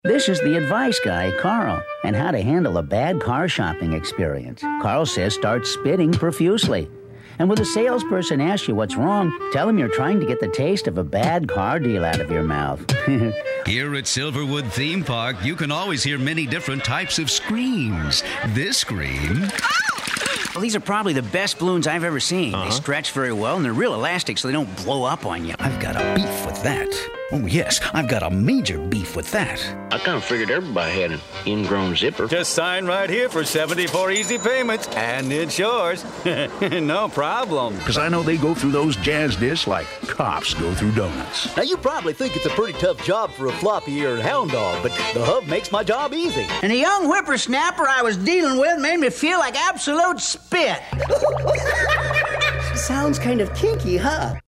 This is the advice guy, Carl, and how to handle a bad car shopping experience. Carl says start spitting profusely. And when the salesperson asks you what's wrong, tell him you're trying to get the taste of a bad car deal out of your mouth. Here at Silverwood Theme Park, you can always hear many different types of screams. This scream... Well, these are probably the best balloons I've ever seen. They stretch very well, and they're real elastic so they don't blow up on you. I've got a beef with that. Oh, yes, I've got a major beef with that. I kind of figured everybody had an ingrown zipper. Just sign right here for 74 easy payments, and it's yours. No problem. Because I know they go through those jazz discs like cops go through donuts. Now, you probably think it's a pretty tough job for a floppy-eared hound dog, but the hub makes my job easy. And the young whippersnapper I was dealing with made me feel like absolute spit. Sounds kind of kinky, huh?